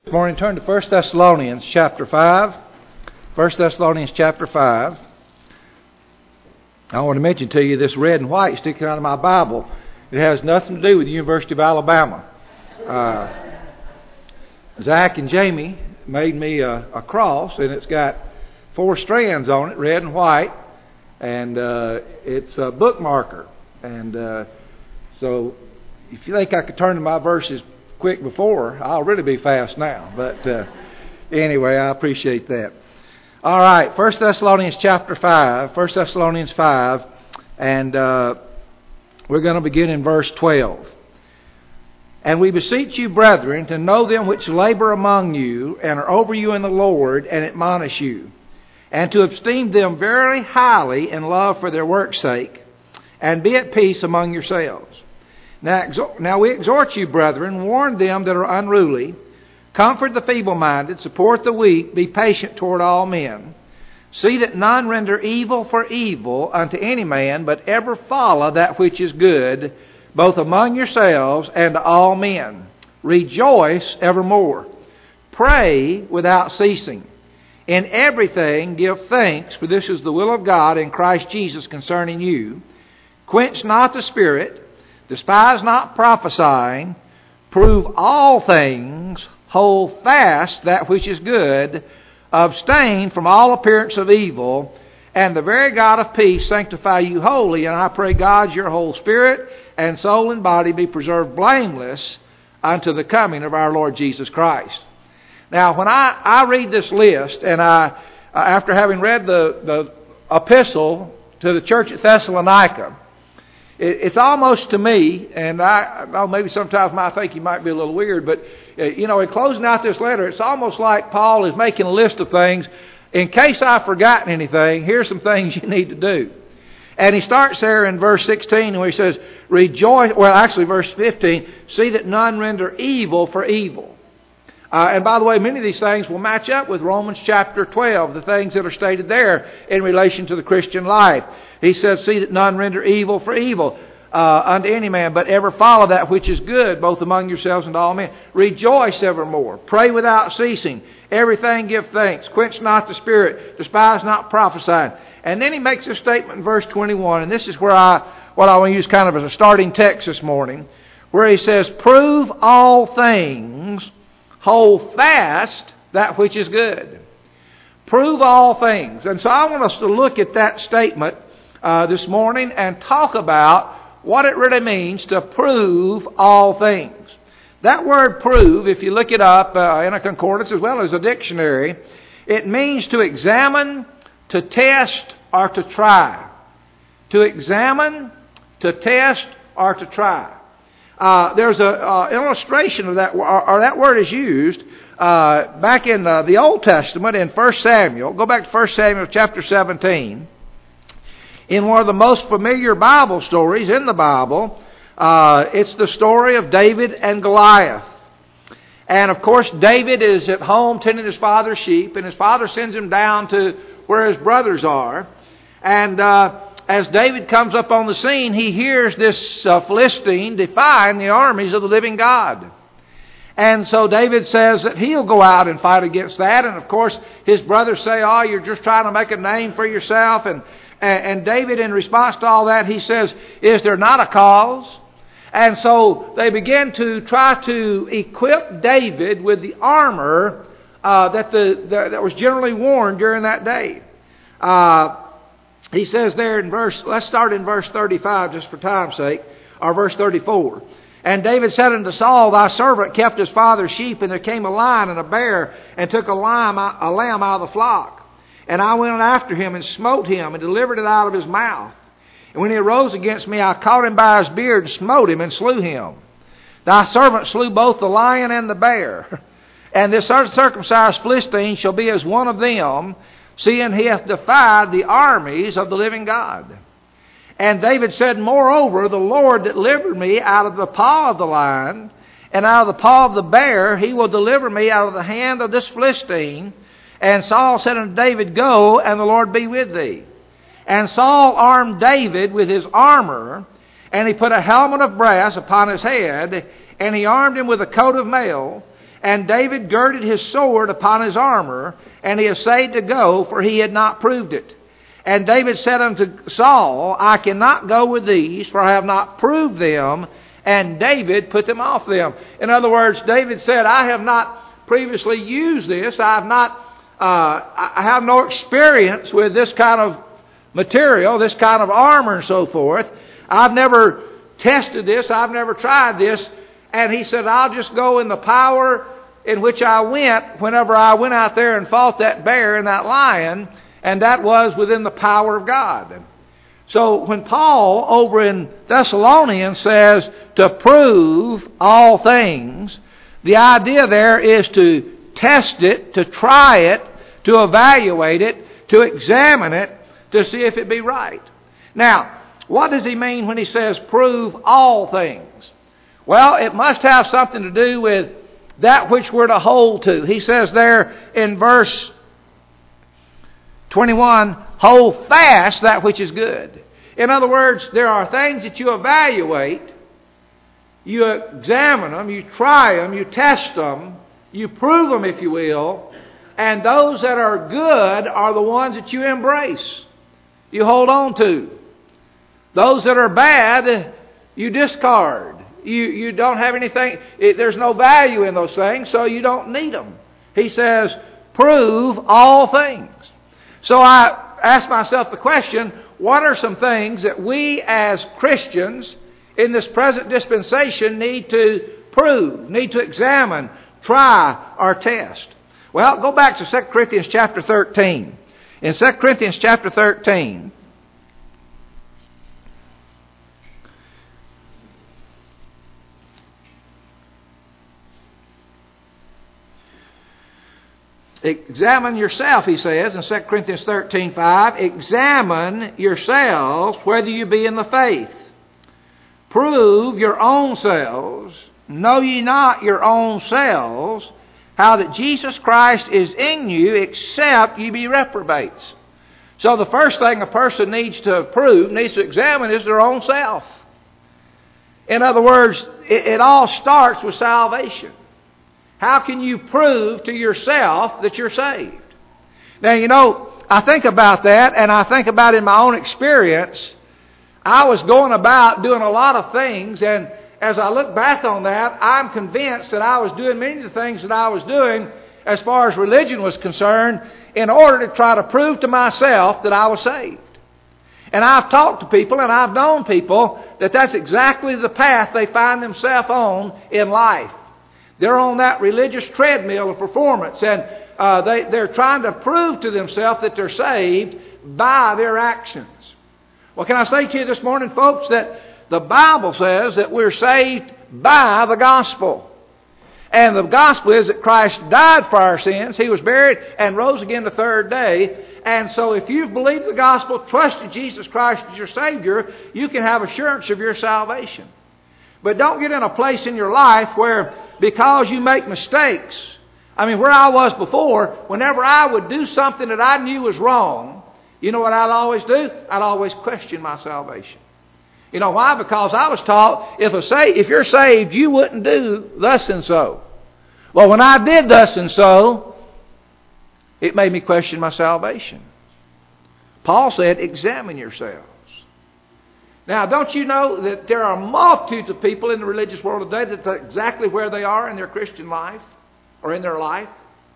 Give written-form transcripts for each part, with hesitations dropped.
This morning, turn to 1 Thessalonians chapter 5. 1 Thessalonians chapter 5. I want to mention to you this red and white sticking out of my Bible. It has nothing to do with the University of Alabama. Zach and Jamie made me a cross, and it's got 4 strands on it, red and white, and it's a bookmarker. And so if you think I could turn to my verses quick before, I'll really be fast now. But anyway, I appreciate that. All right, 1 Thessalonians chapter 5, 1 Thessalonians 5, and we're going to begin in verse 12. And we beseech you, brethren, to know them which labor among you and are over you in the Lord, and admonish you, and to esteem them very highly in love for their work's sake, and be at peace among yourselves. Now we exhort you, brethren, warn them that are unruly, comfort the feeble-minded, support the weak, be patient toward all men. See that none render evil for evil unto any man, but ever follow that which is good, both among yourselves and to all men. Rejoice evermore. Pray without ceasing. In everything give thanks, for this is the will of God in Christ Jesus concerning you. Quench not the spirit. Despise not prophesying, prove all things, hold fast that which is good, abstain from all appearance of evil, and the very God of peace sanctify you wholly. And I pray God your whole spirit and soul and body be preserved blameless unto the coming of our Lord Jesus Christ. Now, when I read this list, and I after having read the epistle to the church at Thessalonica, it's almost to me, and maybe sometimes I think he might be a little weird, but in closing out this letter, it's almost like Paul is making a list of things. In case I've forgotten anything, here's some things you need to do. And he starts there in verse 16, where he says, rejoice, verse 15, see that none render evil for evil. And by the way, many of these things will match up with Romans chapter 12, the things that are stated there in relation to the Christian life. He says, see that none render evil for evil unto any man, but ever follow that which is good, both among yourselves and all men. Rejoice evermore. Pray without ceasing. Everything give thanks. Quench not the spirit. Despise not prophesying. And then he makes this statement in verse 21, and this is where what I want to use kind of as a starting text this morning, where he says, prove all things, hold fast that which is good. Prove all things. And so I want us to look at that statement this morning and talk about what it really means to prove all things. That word prove, if you look it up in a concordance as well as a dictionary, it means to examine, to test, or to try. To examine, to test, or to try. There's an illustration of that, or that word is used back in the Old Testament in 1 Samuel. Go back to 1 Samuel chapter 17. In one of the most familiar Bible stories in the Bible, it's the story of David and Goliath. And of course, David is at home tending his father's sheep, and his father sends him down to where his brothers are. And as David comes up on the scene, he hears this Philistine defying the armies of the living God. And so David says that he'll go out and fight against that. And of course, his brothers say, oh, you're just trying to make a name for yourself. And David, in response to all that, he says, is there not a cause? And so they begin to try to equip David with the armor that was generally worn during that day. He says there in let's start in verse 35 just for time's sake, or verse 34. And David said unto Saul, thy servant kept his father's sheep, and there came a lion and a bear, and took a lamb out of the flock. And I went after him and smote him and delivered it out of his mouth. And when he arose against me, I caught him by his beard, smote him, and slew him. Thy servant slew both the lion and the bear. And this uncircumcised Philistine shall be as one of them, seeing he hath defied the armies of the living God. And David said, moreover, the Lord that delivered me out of the paw of the lion, and out of the paw of the bear, he will deliver me out of the hand of this Philistine. And Saul said unto David, go, and the Lord be with thee. And Saul armed David with his armor, and he put a helmet of brass upon his head, and he armed him with a coat of mail, And David girded his sword upon his armor, and he essayed to go, for he had not proved it. And David said unto Saul, I cannot go with these, for I have not proved them. And David put them off them. In other words, David said, I have not previously used this. I have no experience with this kind of material, this kind of armor and so forth. I've never tested this. I've never tried this. And he said, I'll just go in the power in which I went whenever I went out there and fought that bear and that lion. And that was within the power of God. So when Paul over in Thessalonians says to prove all things, the idea there is to test it, to try it, to evaluate it, to examine it, to see if it be right. Now, what does he mean when he says prove all things? Well, it must have something to do with that which we're to hold to. He says there in verse 21, hold fast that which is good. In other words, there are things that you evaluate, you examine them, you try them, you test them, you prove them, if you will, and those that are good are the ones that you embrace, you hold on to. Those that are bad, you discard. You don't have anything, there's no value in those things, so you don't need them. He says, prove all things. So I ask myself the question, what are some things that we as Christians in this present dispensation need to prove, need to examine, try, or test? Well, go back to 2 Corinthians chapter 13. In 2 Corinthians chapter 13, examine yourself, he says in 2 Corinthians 13:5. Examine yourselves whether you be in the faith. Prove your own selves. Know ye not your own selves how that Jesus Christ is in you, except ye be reprobates. So the first thing a person needs to prove, needs to examine, is their own self. In other words, it all starts with salvation. How can you prove to yourself that you're saved? Now, you know, I think about that, and I think about in my own experience, I was going about doing a lot of things, and as I look back on that, I'm convinced that I was doing many of the things that I was doing as far as religion was concerned in order to try to prove to myself that I was saved. And I've talked to people, and I've known people that that's exactly the path they find themselves on in life. They're on that religious treadmill of performance, and they're trying to prove to themselves that they're saved by their actions. Well, can I say to you this morning, folks, that the Bible says that we're saved by the gospel. And the gospel is that Christ died for our sins, He was buried, and rose again the third day. And so if you've believed the gospel, trusted Jesus Christ as your Savior, you can have assurance of your salvation. But don't get in a place in your life where, because you make mistakes, where I was before, whenever I would do something that I knew was wrong, you know what I'd always do? I'd always question my salvation. You know why? Because I was taught, if you're saved, you wouldn't do thus and so. Well, when I did thus and so, it made me question my salvation. Paul said, examine yourselves. Now, don't you know that there are multitudes of people in the religious world today that's exactly where they are in their Christian life or in their life?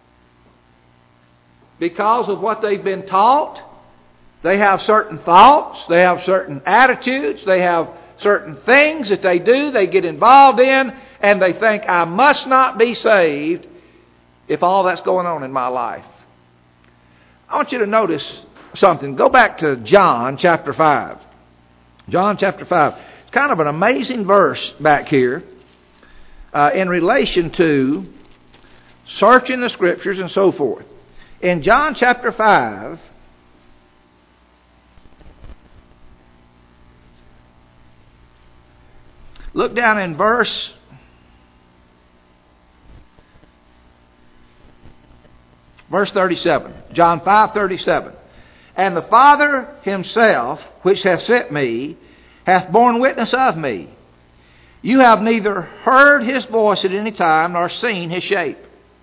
Because of what they've been taught, they have certain thoughts, they have certain attitudes, they have certain things that they do, they get involved in, and they think, I must not be saved if all that's going on in my life. I want you to notice something. Go back to John chapter 5. John chapter 5. It's kind of an amazing verse back here in relation to searching the Scriptures and so forth. In John chapter 5, look down in verse 37. John 5:37. And the Father Himself, which hath sent me, hath borne witness of me. You have neither heard His voice at any time, nor seen His shape.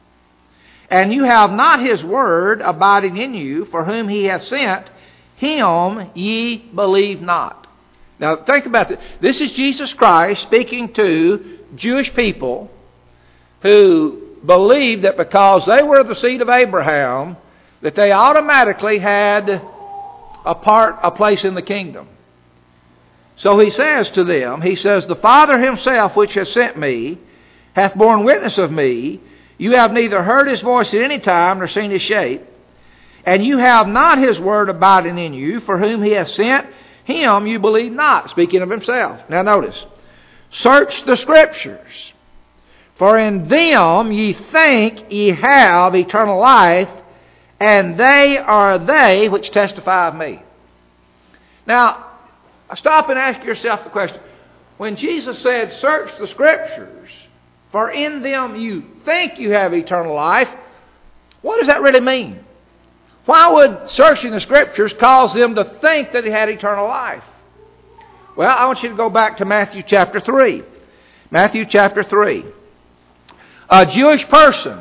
And you have not His word abiding in you, for whom He hath sent, Him ye believe not. Now think about this. This is Jesus Christ speaking to Jewish people who believed that because they were the seed of Abraham, that they automatically had a place in the kingdom. So He says to them, He says, the Father Himself which has sent me hath borne witness of me. You have neither heard His voice at any time, nor seen His shape. And you have not His word abiding in you, for whom He hath sent, Him you believe not. Speaking of Himself. Now notice. Search the Scriptures, for in them ye think ye have eternal life, and they are they which testify of me. Now, stop and ask yourself the question. When Jesus said, search the Scriptures, for in them you think you have eternal life, what does that really mean? Why would searching the Scriptures cause them to think that they had eternal life? Well, I want you to go back to Matthew chapter 3. Matthew chapter 3. A Jewish person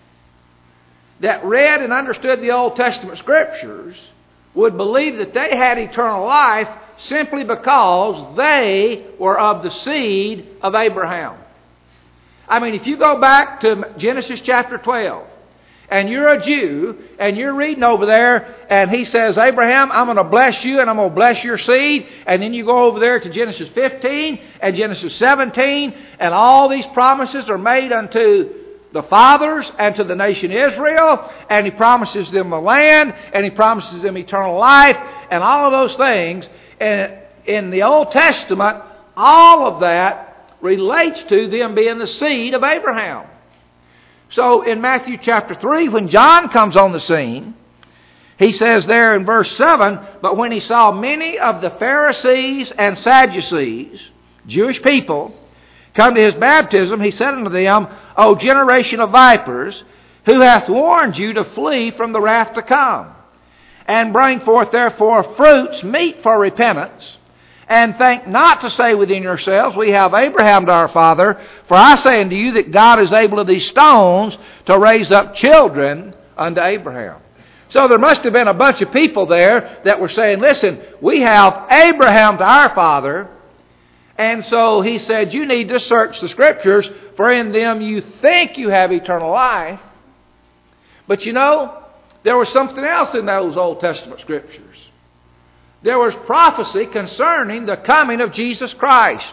that read and understood the Old Testament Scriptures would believe that they had eternal life simply because they were of the seed of Abraham. I mean, if you go back to Genesis chapter 12, and you're a Jew, and you're reading over there, and he says, Abraham, I'm going to bless you, and I'm going to bless your seed. And then you go over there to Genesis 15, and Genesis 17, and all these promises are made unto the fathers and to the nation Israel, and He promises them the land, and He promises them eternal life, and all of those things. And in the Old Testament, all of that relates to them being the seed of Abraham. So in Matthew chapter 3, when John comes on the scene, he says there in verse 7, but when he saw many of the Pharisees and Sadducees, Jewish people, come to His baptism, He said unto them, O generation of vipers, who hath warned you to flee from the wrath to come? And bring forth therefore fruits meet for repentance, and think not to say within yourselves, we have Abraham to our father, for I say unto you that God is able of these stones to raise up children unto Abraham. So there must have been a bunch of people there that were saying, listen, we have Abraham to our father. And so He said, you need to search the Scriptures, for in them you think you have eternal life. But you know, there was something else in those Old Testament Scriptures. There was prophecy concerning the coming of Jesus Christ.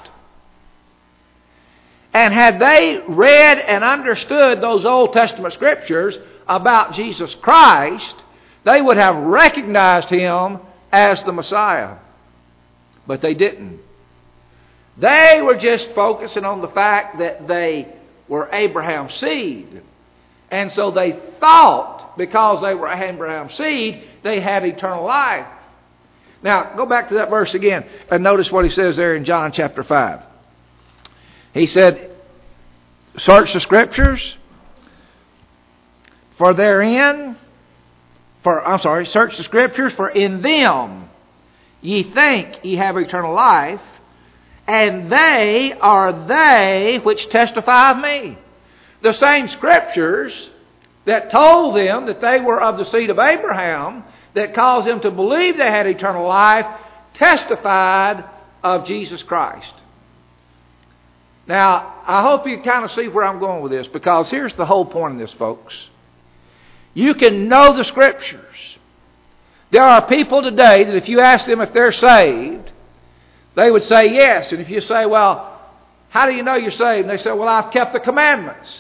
And had they read and understood those Old Testament Scriptures about Jesus Christ, they would have recognized Him as the Messiah. But they didn't. They were just focusing on the fact that they were Abraham's seed. And so they thought, because they were Abraham's seed, they had eternal life. Now, go back to that verse again and notice what he says there in John chapter 5. He said, search the Scriptures, search the Scriptures, for in them ye think ye have eternal life, and they are they which testify of me. The same Scriptures that told them that they were of the seed of Abraham, that caused them to believe they had eternal life, testified of Jesus Christ. Now, I hope you kind of see where I'm going with this, because here's the whole point of this, folks. You can know the Scriptures. There are people today that if you ask them if they're saved, they would say yes. And if you say, well, how do you know you're saved? And they say, well, I've kept the commandments.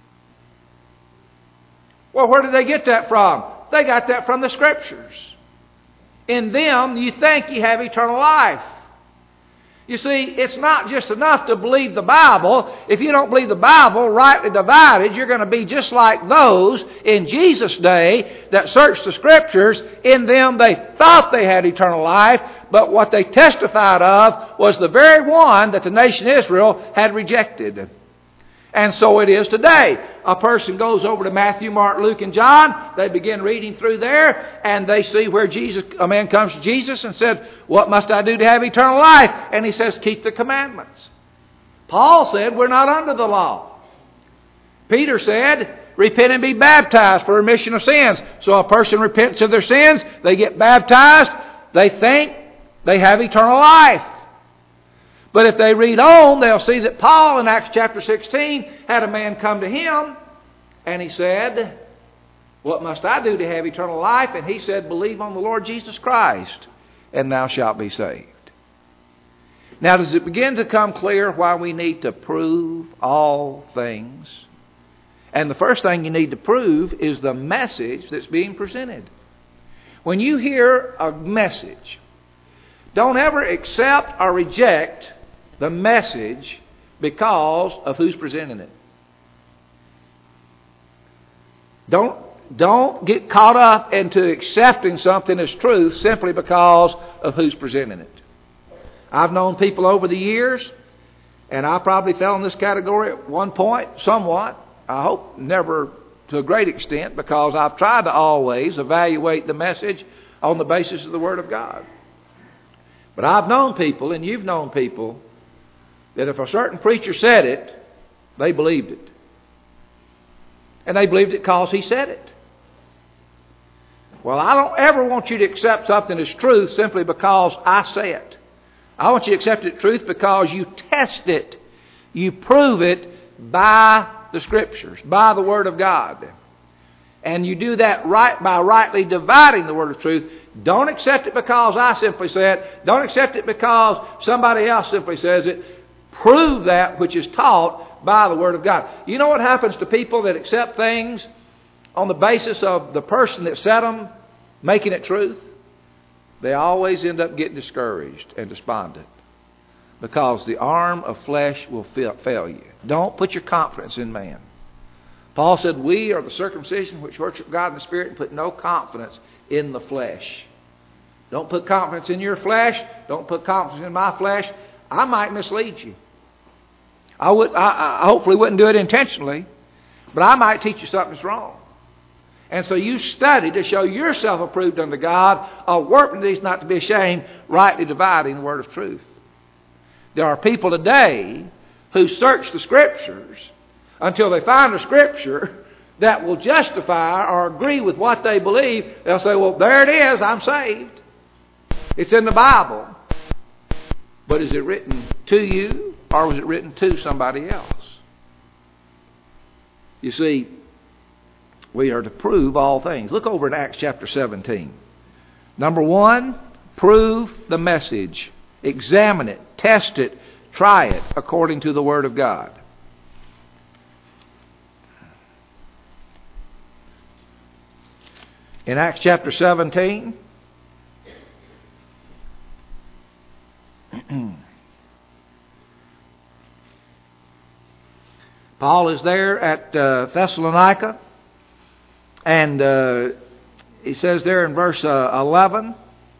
Well, where did they get that from? They got that from the Scriptures. In them you think you have eternal life. You see, it's not just enough to believe the Bible. If you don't believe the Bible rightly divided, you're going to be just like those in Jesus' day that searched the Scriptures. In them they thought they had eternal life, but what they testified of was the very one that the nation Israel had rejected. And so it is today. A person goes over to Matthew, Mark, Luke, and John. They begin reading through there, and they see where a man comes to Jesus and said, what must I do to have eternal life? And he says, keep the commandments. Paul said we're not under the law. Peter said, repent and be baptized for remission of sins. So a person repents of their sins, they get baptized, they think they have eternal life. But if they read on, they'll see that Paul in Acts chapter 16 had a man come to him and he said, what must I do to have eternal life? And he said, believe on the Lord Jesus Christ and thou shalt be saved. Now, does it begin to come clear why we need to prove all things? And the first thing you need to prove is the message that's being presented. When you hear a message, don't ever accept or reject the message because of who's presenting it. Don't get caught up into accepting something as truth simply because of who's presenting it. I've known people over the years, and I probably fell in this category at one point, somewhat. I hope never to a great extent, because I've tried to always evaluate the message on the basis of the Word of God. But I've known people, and you've known people, that if a certain preacher said it, they believed it. And they believed it because he said it. Well, I don't ever want you to accept something as truth simply because I say it. I want you to accept it as truth because you test it. You prove it by the Scriptures, by the Word of God. And you do that right by rightly dividing the Word of truth. Don't accept it because I simply say it. Don't accept it because somebody else simply says it. Prove that which is taught by the Word of God. You know what happens to people that accept things on the basis of the person that said them making it truth? They always end up getting discouraged and despondent, because the arm of flesh will fail you. Don't put your confidence in man. Paul said, we are the circumcision which worship God in the Spirit and put no confidence in the flesh. Don't put confidence in your flesh. Don't put confidence in my flesh. I might mislead you. I hopefully wouldn't do it intentionally, but I might teach you something that's wrong. And so you study to show yourself approved unto God, a workman that is not to be ashamed, rightly dividing the word of truth. There are people today who search the Scriptures until they find a Scripture that will justify or agree with what they believe. They'll say, well, there it is, I'm saved. It's in the Bible. But is it written to you, or was it written to somebody else? You see, we are to prove all things. Look over in Acts chapter 17. Number 1, prove the message. Examine it, test it, try it according to the Word of God. In Acts chapter 17, Paul is there at Thessalonica, and he says there in verse 11,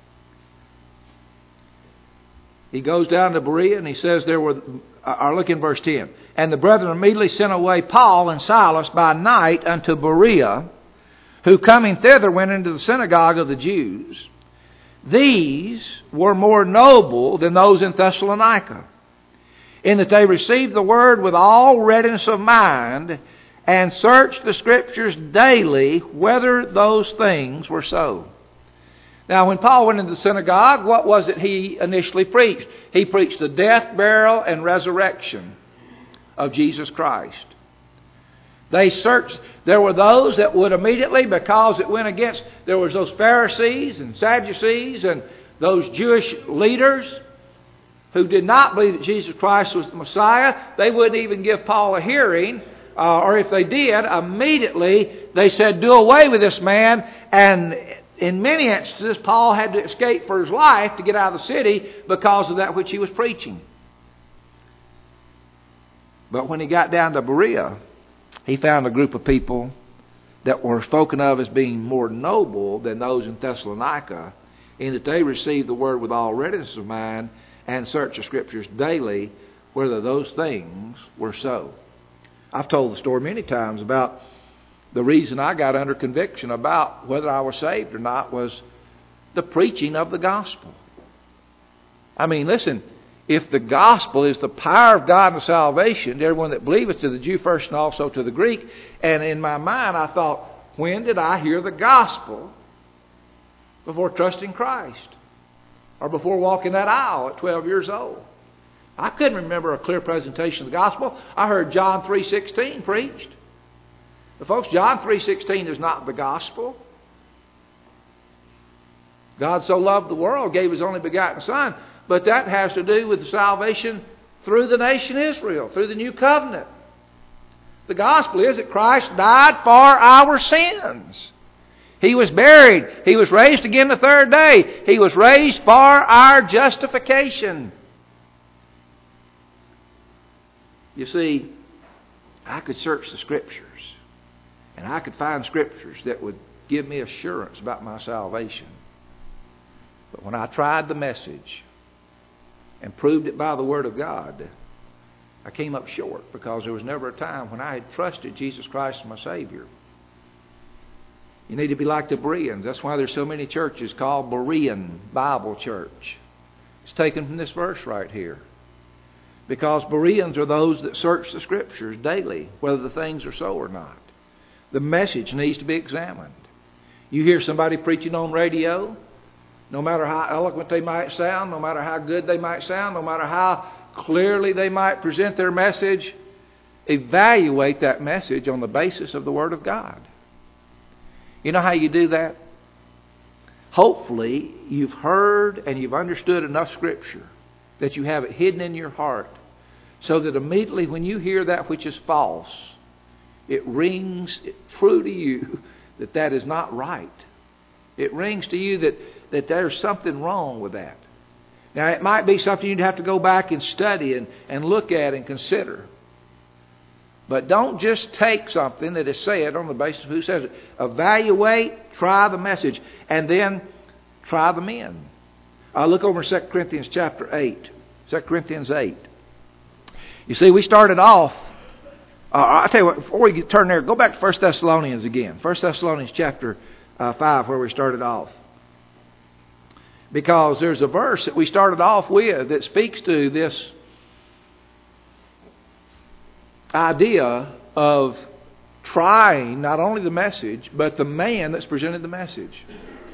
he goes down to Berea, and he says there were, look in verse 10, and the brethren immediately sent away Paul and Silas by night unto Berea, who coming thither went into the synagogue of the Jews. These were more noble than those in Thessalonica, in that they received the word with all readiness of mind, and searched the Scriptures daily whether those things were so. Now, when Paul went into the synagogue, what was it he initially preached? He preached the death, burial, and resurrection of Jesus Christ. They searched. There were those that would immediately, because it went against, there was those Pharisees and Sadducees and those Jewish leaders who did not believe that Jesus Christ was the Messiah. They wouldn't even give Paul a hearing, or if they did, immediately they said, do away with this man. And in many instances, Paul had to escape for his life to get out of the city because of that which he was preaching. But when he got down to Berea, he found a group of people that were spoken of as being more noble than those in Thessalonica, in that they received the word with all readiness of mind and searched the Scriptures daily whether those things were so. I've told the story many times about the reason I got under conviction about whether I was saved or not was the preaching of the gospel. I mean, listen, if the gospel is the power of God and salvation to everyone that believeth, to the Jew first and also to the Greek. And in my mind I thought, when did I hear the gospel before trusting Christ? Or before walking that aisle at 12 years old? I couldn't remember a clear presentation of the gospel. I heard John 3:16 preached. But folks, John 3:16 is not the gospel. God so loved the world, gave His only begotten Son. But that has to do with the salvation through the nation Israel, through the new covenant. The gospel is that Christ died for our sins. He was buried. He was raised again the third day. He was raised for our justification. You see, I could search the Scriptures, and I could find Scriptures that would give me assurance about my salvation. But when I tried the message and proved it by the Word of God, I came up short, because there was never a time when I had trusted Jesus Christ as my Savior. You need to be like the Bereans. That's why there's so many churches called Berean Bible Church. It's taken from this verse right here. Because Bereans are those that search the Scriptures daily, whether the things are so or not. The message needs to be examined. You hear somebody preaching on radio, no matter how eloquent they might sound, no matter how good they might sound, no matter how clearly they might present their message, evaluate that message on the basis of the Word of God. You know how you do that? Hopefully, you've heard and you've understood enough Scripture that you have it hidden in your heart, so that immediately when you hear that which is false, it rings true to you that that is not right. It rings to you that there's something wrong with that. Now, it might be something you'd have to go back and study and look at and consider. But don't just take something that is said on the basis of who says it. Evaluate, try the message, and then try the men. Look over 2 Corinthians chapter 8. 2 Corinthians 8. You see, we started off... I'll tell you what, before we turn there, go back to 1 Thessalonians again. 1 Thessalonians chapter 5, where we started off. Because there's a verse that we started off with that speaks to this idea of trying not only the message, but the man that's presented the message.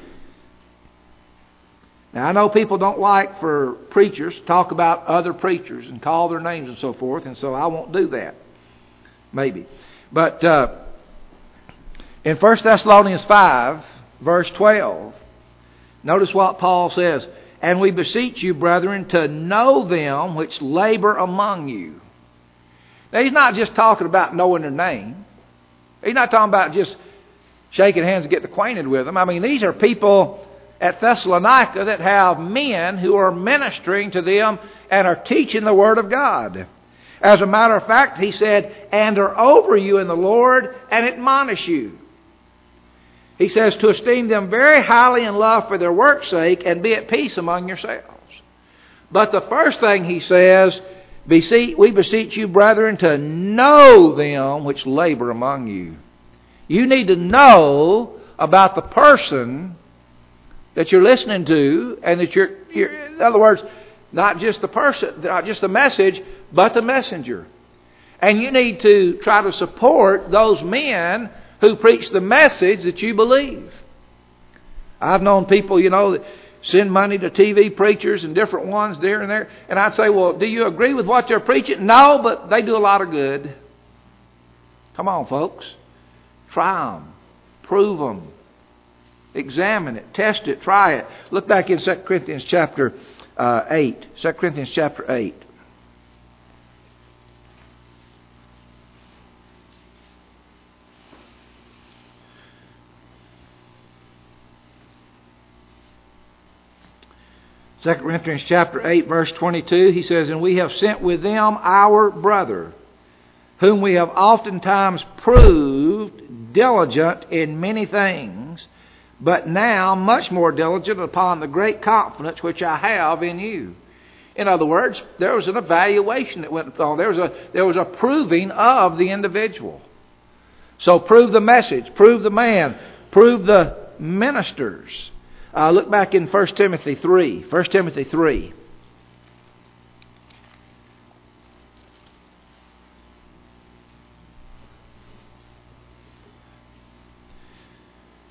Now, I know people don't like for preachers to talk about other preachers and call their names and so forth, and so I won't do that. Maybe. But in 1 Thessalonians 5, verse 12, notice what Paul says. And we beseech you, brethren, to know them which labor among you. Now, he's not just talking about knowing their name. He's not talking about just shaking hands and getting acquainted with them. I mean, these are people at Thessalonica that have men who are ministering to them and are teaching the Word of God. As a matter of fact, he said, and are over you in the Lord and admonish you. He says to esteem them very highly in love for their work's sake and be at peace among yourselves. But the first thing he says, we beseech you, brethren, to know them which labor among you. You need to know about the person that you're listening to, and that you're in other words, not just the person, not just the message, but the messenger. And you need to try to support those men who preach the message that you believe. I've known people, that send money to TV preachers and different ones there and there. And I'd say, well, do you agree with what they're preaching? No, but they do a lot of good. Come on, folks. Try them. Prove them. Examine it. Test it. Try it. Look back in 2 Corinthians chapter 8. 2 Corinthians chapter 8. Second Corinthians chapter 8, verse 22, he says, and we have sent with them our brother, whom we have oftentimes proved diligent in many things, but now much more diligent upon the great confidence which I have in you. In other words, there was an evaluation that went on. There was a proving of the individual. So prove the message, prove the man, prove the ministers. Look back in 1 Timothy 3. 1 Timothy 3.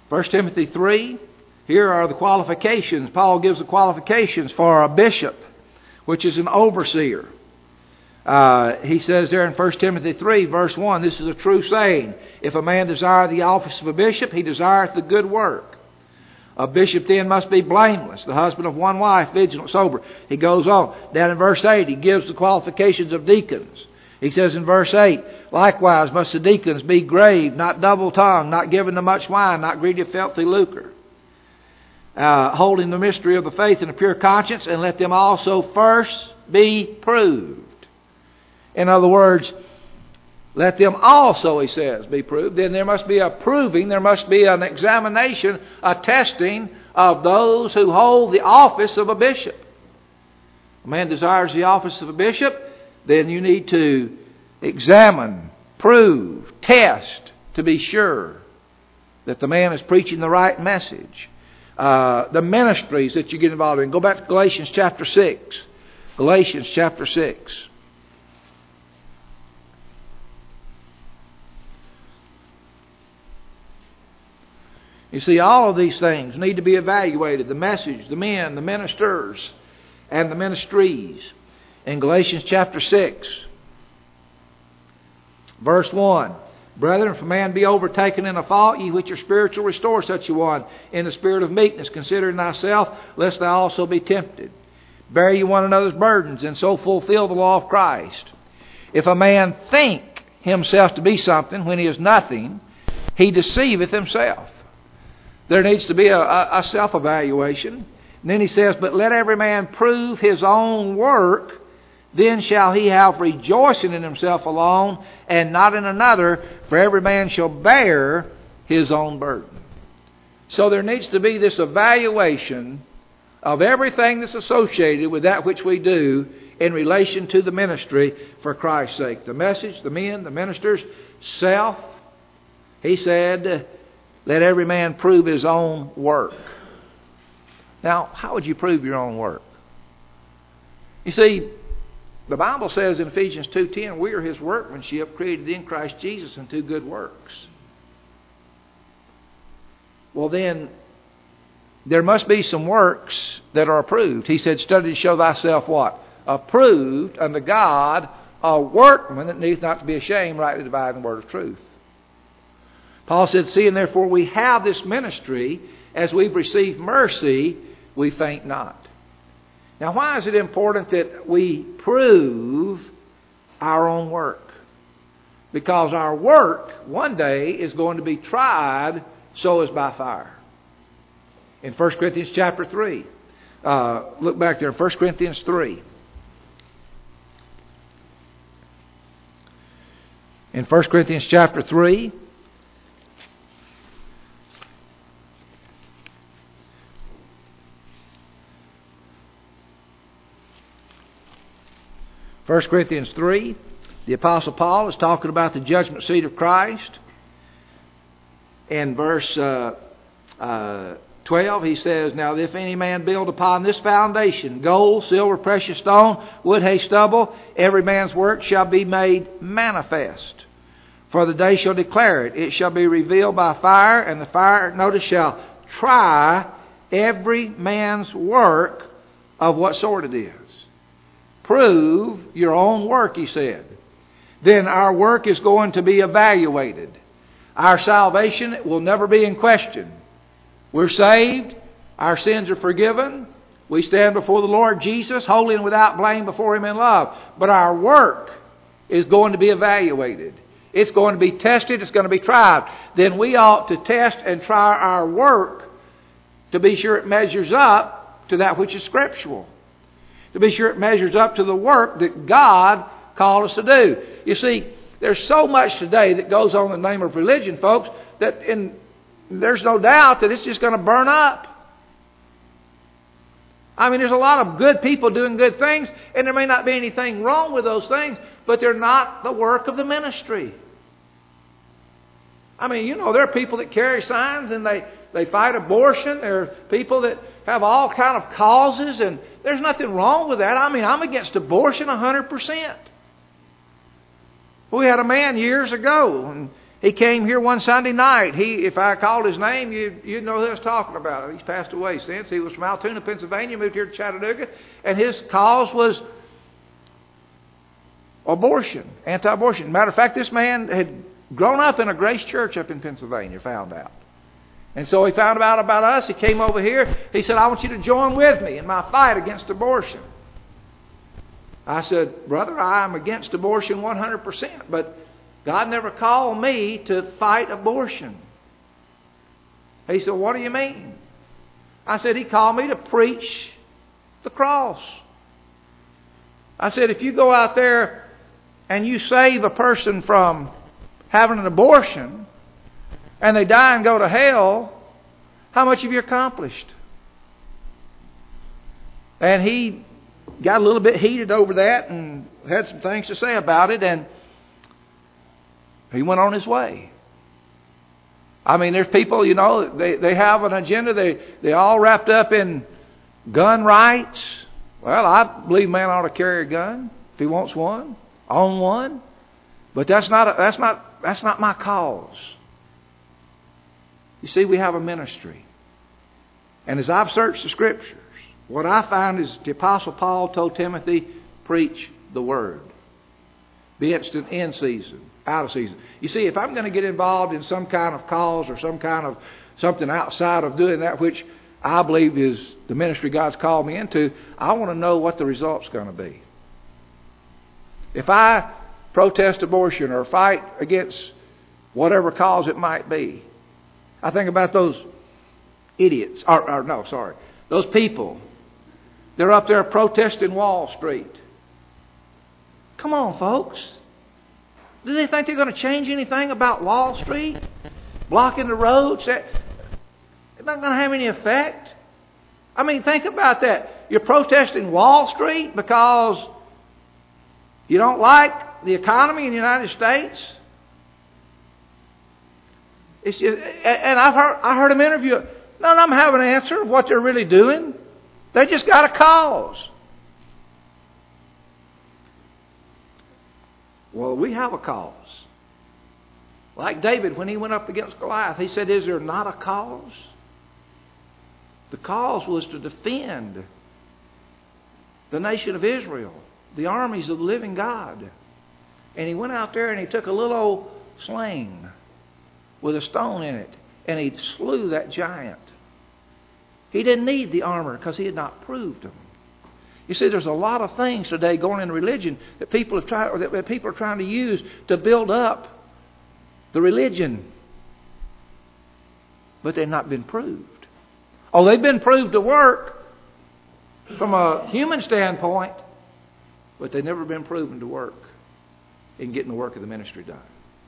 1 Timothy 3, here are the qualifications. Paul gives the qualifications for a bishop, which is an overseer. He says there in 1 Timothy 3, verse 1, this is a true saying. If a man desire the office of a bishop, he desireth the good work. A bishop then must be blameless, the husband of one wife, vigilant, sober. He goes on. Down in verse 8, he gives the qualifications of deacons. He says in verse 8, likewise must the deacons be grave, not double-tongued, not given to much wine, not greedy of filthy lucre, holding the mystery of the faith in a pure conscience, and let them also first be proved. In other words, let them also, he says, be proved. Then there must be a proving, there must be an examination, a testing of those who hold the office of a bishop. A man desires the office of a bishop, then you need to examine, prove, test to be sure that the man is preaching the right message. The ministries that you get involved in. Go back to Galatians chapter 6. Galatians chapter 6. You see, all of these things need to be evaluated. The message, the men, the ministers, and the ministries. In Galatians chapter 6, verse 1. Brethren, if a man be overtaken in a fault, ye which are spiritual, restore such a one in the spirit of meekness, considering thyself, lest thou also be tempted. Bear ye one another's burdens, and so fulfill the law of Christ. If a man think himself to be something when he is nothing, he deceiveth himself. There needs to be a self-evaluation. And then he says, but let every man prove his own work, then shall he have rejoicing in himself alone, and not in another, for every man shall bear his own burden. So there needs to be this evaluation of everything that's associated with that which we do in relation to the ministry for Christ's sake. The message, the men, the ministers, self. He said, let every man prove his own work. Now, how would you prove your own work? You see, the Bible says in Ephesians 2:10, we are His workmanship created in Christ Jesus unto good works. Well then, there must be some works that are approved. He said, study to show thyself what? Approved unto God, a workman that needeth not to be ashamed, rightly dividing the word of truth. Paul said, seeing therefore we have this ministry, as we've received mercy, we faint not. Now, why is it important that we prove our own work? Because our work one day is going to be tried, so as by fire. In 1 Corinthians chapter 3. Look back there in 1 Corinthians 3. In 1 Corinthians chapter 3, First Corinthians 3, the Apostle Paul is talking about the judgment seat of Christ. In verse 12, he says, now if any man build upon this foundation, gold, silver, precious stone, wood, hay, stubble, every man's work shall be made manifest. For the day shall declare it. It shall be revealed by fire, and the fire, notice, shall try every man's work of what sort it is. Prove your own work, he said. Then our work is going to be evaluated. Our salvation will never be in question. We're saved. Our sins are forgiven. We stand before the Lord Jesus, holy and without blame before Him in love. But our work is going to be evaluated. It's going to be tested. It's going to be tried. Then we ought to test and try our work to be sure it measures up to that which is scriptural. To be sure it measures up to the work that God called us to do. You see, there's so much today that goes on in the name of religion, folks, that there's no doubt that it's just going to burn up. I mean, there's a lot of good people doing good things, and there may not be anything wrong with those things, but they're not the work of the ministry. I mean, you know, there are people that carry signs and they fight abortion. There are people that have all kind of causes, and there's nothing wrong with that. I mean, I'm against abortion 100%. We had a man years ago, and He came here one Sunday night. If I called his name, you'd know who I was talking about. He's passed away since. He was from Altoona, Pennsylvania, moved here to Chattanooga, and his cause was abortion, anti-abortion. Matter of fact, this man had grown up in a Grace Church up in Pennsylvania, found out. And so he found out about us. He came over here. He said, I want you to join with me in my fight against abortion. I said, brother, I'm against abortion 100%, but God never called me to fight abortion. He said, what do you mean? I said, He called me to preach the cross. I said, if you go out there and you save a person from having an abortion and they die and go to hell, how much have you accomplished? And he got a little bit heated over that and had some things to say about it, and he went on his way. I mean, there's people, they have an agenda. They all wrapped up in gun rights. Well, I believe man ought to carry a gun if he wants one, own one. But that's not my cause. You see, we have a ministry. And as I've searched the Scriptures, what I find is the Apostle Paul told Timothy, preach the Word. Be instant in season, out of season. You see, if I'm going to get involved in some kind of cause or some kind of something outside of doing that which I believe is the ministry God's called me into, I want to know what the result's going to be. If I protest abortion or fight against whatever cause it might be, I think about those idiots, those people. They're up there protesting Wall Street. Come on, folks. Do they think they're going to change anything about Wall Street? Blocking the roads? It's not going to have any effect. I mean, think about that. You're protesting Wall Street because you don't like the economy in the United States? It's just, and I heard them interview. None of them have an answer of what they're really doing. They just got a cause. Well, we have a cause. Like David, when he went up against Goliath, he said, is there not a cause? The cause was to defend the nation of Israel, the armies of the living God. And he went out there and he took a little old sling with a stone in it, and he slew that giant. He didn't need the armor because he had not proved them. You see, there's a lot of things today going in religion that people are trying to use to build up the religion, but they've not been proved. Oh, they've been proved to work from a human standpoint, but they've never been proven to work in getting the work of the ministry done.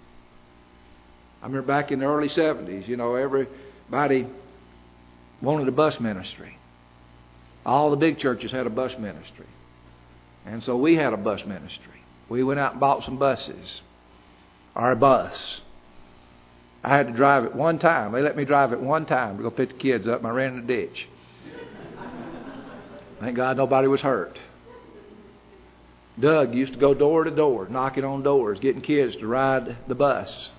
I remember back in the early 70s, everybody wanted a bus ministry. All the big churches had a bus ministry. And so we had a bus ministry. We went out and bought some buses. Our bus. I had to drive it one time. They let me drive it one time to go pick the kids up, and I ran in the ditch. Thank God nobody was hurt. Doug used to go door to door, knocking on doors, getting kids to ride the bus.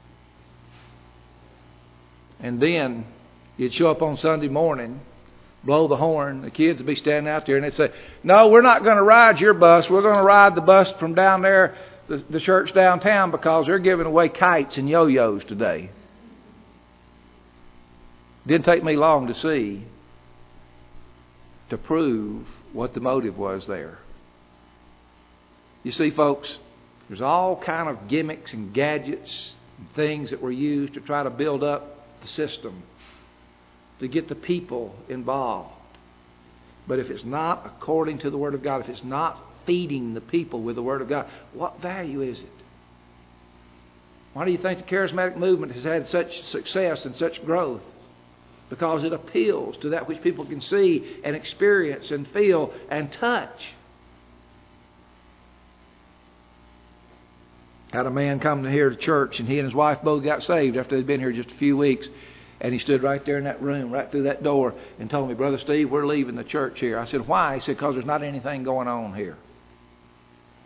And then you'd show up on Sunday morning, blow the horn, the kids would be standing out there, and they'd say, no, we're not going to ride your bus. We're going to ride the bus from down there, the church downtown, because they're giving away kites and yo-yos today. Didn't take me long to prove what the motive was there. You see, folks, there's all kind of gimmicks and gadgets and things that were used to try to build up the system, to get the people involved. But if it's not according to the Word of God, if it's not feeding the people with the Word of God, what value is it? Why do you think the charismatic movement has had such success and such growth? Because it appeals to that which people can see and experience and feel and touch. Had a man come here to church, and he and his wife both got saved after they'd been here just a few weeks. And he stood right there in that room, right through that door, and told me, Brother Steve, we're leaving the church here. I said, why? He said, because there's not anything going on here.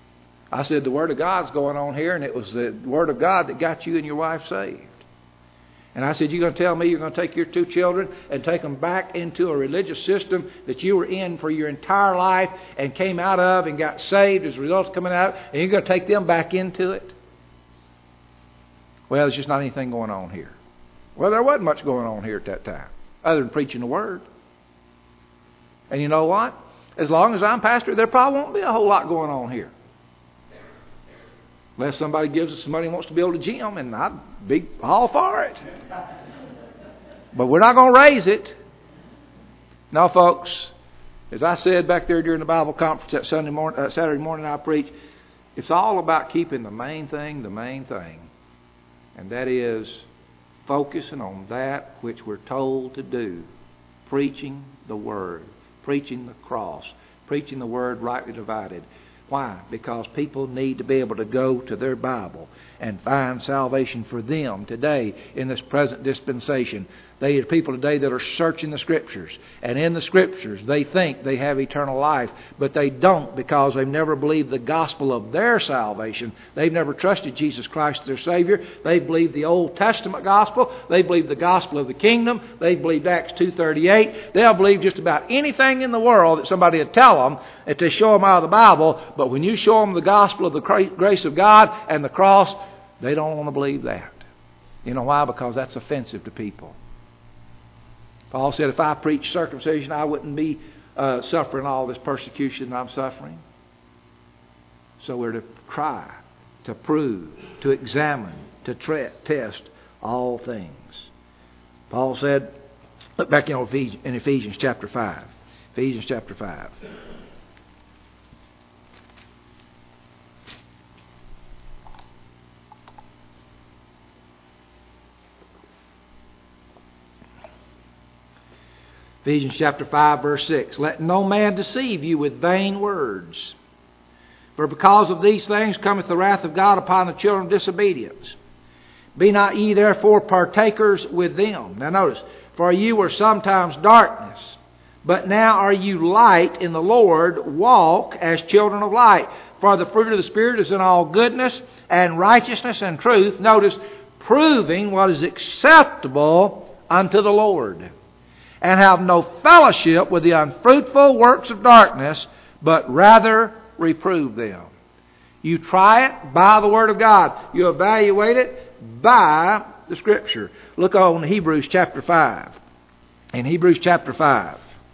I said, the Word of God's going on here, and it was the Word of God that got you and your wife saved. And I said, you're going to tell me you're going to take your 2 children and take them back into a religious system that you were in for your entire life and came out of and got saved as a result of coming out, and you're going to take them back into it? Well, there's just not anything going on here. Well, there wasn't much going on here at that time, other than preaching the Word. And you know what? As long as I'm pastor, there probably won't be a whole lot going on here. Unless somebody gives us some money and wants to build a gym, and I'd be all for it. But we're not going to raise it. No, folks, as I said back there during the Bible conference that Saturday morning I preached, it's all about keeping the main thing. And that is focusing on that which we're told to do. Preaching the Word. Preaching the cross. Preaching the Word rightly divided. Why? Because people need to be able to go to their Bible and find salvation for them today in this present dispensation. They are people today that are searching the Scriptures. And in the Scriptures, they think they have eternal life. But they don't, because they've never believed the gospel of their salvation. They've never trusted Jesus Christ as their Savior. They believe the Old Testament gospel. They believe the gospel of the kingdom. They believe Acts 2:38. They'll believe just about anything in the world that somebody would tell them if they show them out of the Bible. But when you show them the gospel of the grace of God and the cross, they don't want to believe that. You know why? Because that's offensive to people. Paul said, if I preach circumcision, I wouldn't be suffering all this persecution I'm suffering. So we're to try, to prove, to examine, to test all things. Paul said, look back in Ephesians chapter 5. Ephesians chapter 5. Ephesians chapter 5, verse 6. Let no man deceive you with vain words. For because of these things cometh the wrath of God upon the children of disobedience. Be not ye therefore partakers with them. Now notice, for you were sometimes darkness, but now are you light in the Lord. Walk as children of light. For the fruit of the Spirit is in all goodness and righteousness and truth. Notice, proving what is acceptable unto the Lord. And have no fellowship with the unfruitful works of darkness, but rather reprove them. You try it by the Word of God. You evaluate it by the Scripture. Look on Hebrews chapter 5. In Hebrews chapter 5.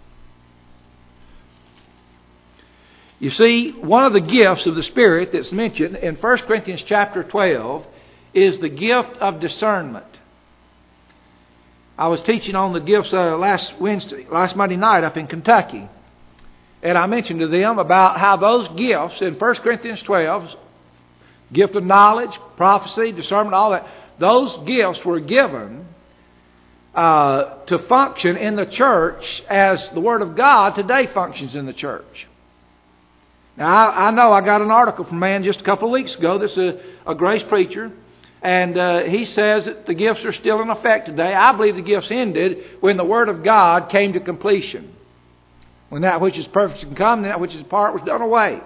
You see, one of the gifts of the Spirit that's mentioned in 1 Corinthians chapter 12 is the gift of discernment. I was teaching on the gifts last Monday night up in Kentucky. And I mentioned to them about how those gifts in 1 Corinthians 12, gift of knowledge, prophecy, discernment, all that, those gifts were given to function in the church as the Word of God today functions in the church. Now, I know I got an article from a man just a couple of weeks ago. This is a grace preacher. And he says that the gifts are still in effect today. I believe the gifts ended when the Word of God came to completion. When that which is perfect can come, and that which is part was done away.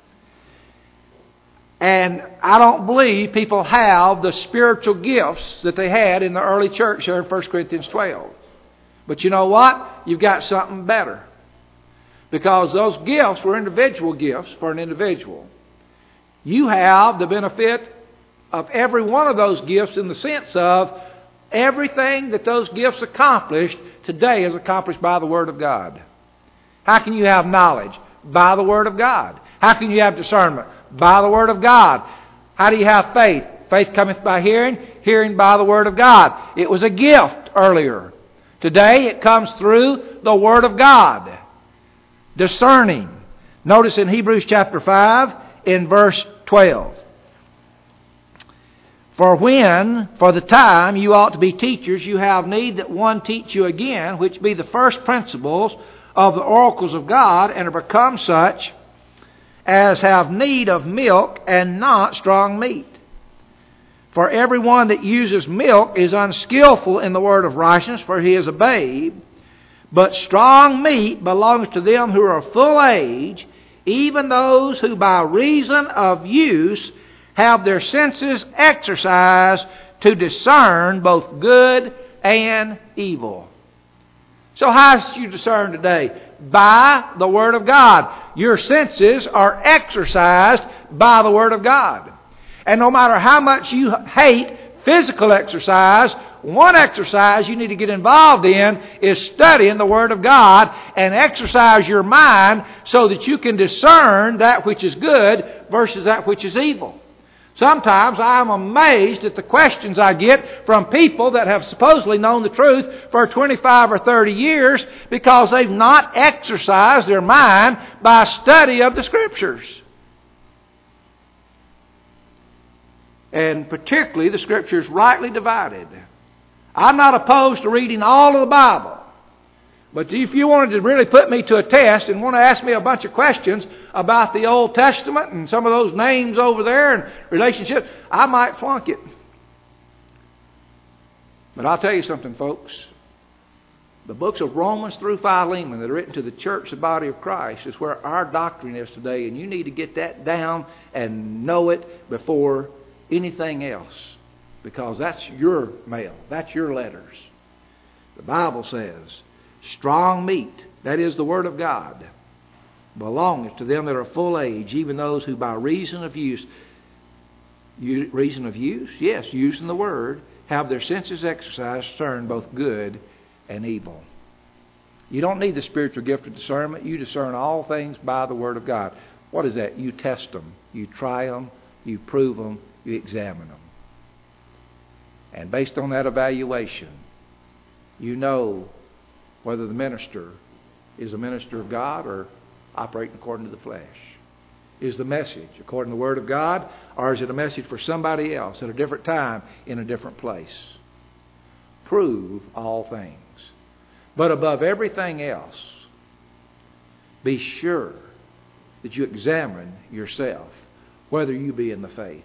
And I don't believe people have the spiritual gifts that they had in the early church there in 1 Corinthians 12. But you know what? You've got something better. Because those gifts were individual gifts for an individual. You have the benefit of every one of those gifts in the sense of everything that those gifts accomplished today is accomplished by the Word of God. How can you have knowledge? By the Word of God. How can you have discernment? By the Word of God. How do you have faith? Faith cometh by hearing, hearing by the Word of God. It was a gift earlier. Today it comes through the Word of God. Discerning. Notice in Hebrews chapter 5 in verse 12. For the time you ought to be teachers, you have need that one teach you again, which be the first principles of the oracles of God, and are become such as have need of milk and not strong meat. For everyone that uses milk is unskillful in the word of righteousness, for he is a babe. But strong meat belongs to them who are of full age, even those who by reason of use have their senses exercised to discern both good and evil. So how do you discern today? By the Word of God. Your senses are exercised by the Word of God. And no matter how much you hate physical exercise, one exercise you need to get involved in is studying the Word of God and exercise your mind so that you can discern that which is good versus that which is evil. Sometimes I'm amazed at the questions I get from people that have supposedly known the truth for 25 or 30 years because they've not exercised their mind by study of the Scriptures. And particularly the Scriptures rightly divided. I'm not opposed to reading all of the Bible. But if you wanted to really put me to a test and want to ask me a bunch of questions about the Old Testament and some of those names over there and relationships, I might flunk it. But I'll tell you something, folks. The books of Romans through Philemon that are written to the church, the body of Christ, is where our doctrine is today. And you need to get that down and know it before anything else. Because that's your mail. That's your letters. The Bible says, strong meat, that is the Word of God, belongeth to them that are full age, even those who by reason of use, yes, using the Word, have their senses exercised, discern both good and evil. You don't need the spiritual gift of discernment. You discern all things by the Word of God. What is that? You test them. You try them. You prove them. You examine them. And based on that evaluation, you know whether the minister is a minister of God or operating according to the flesh. Is the message according to the Word of God, or is it a message for somebody else at a different time in a different place? Prove all things. But above everything else, be sure that you examine yourself, whether you be in the faith.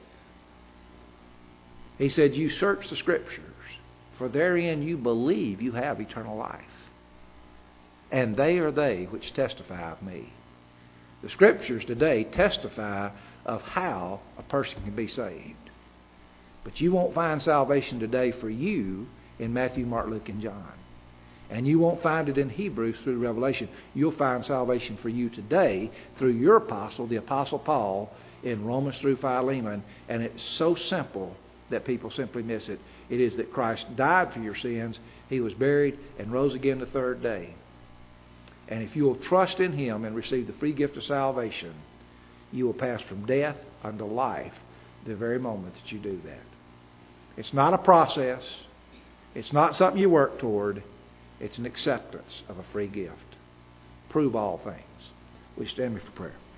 He said, you search the Scriptures, for therein you believe you have eternal life. And they are they which testify of me. The Scriptures today testify of how a person can be saved. But you won't find salvation today for you in Matthew, Mark, Luke, and John. And you won't find it in Hebrews through Revelation. You'll find salvation for you today through your apostle, the Apostle Paul, in Romans through Philemon. And it's so simple that people simply miss it. It is that Christ died for your sins. He was buried and rose again the third day. And if you will trust in Him and receive the free gift of salvation, you will pass from death unto life the very moment that you do that. It's not a process. It's not something you work toward. It's an acceptance of a free gift. Prove all things. We stand before prayer.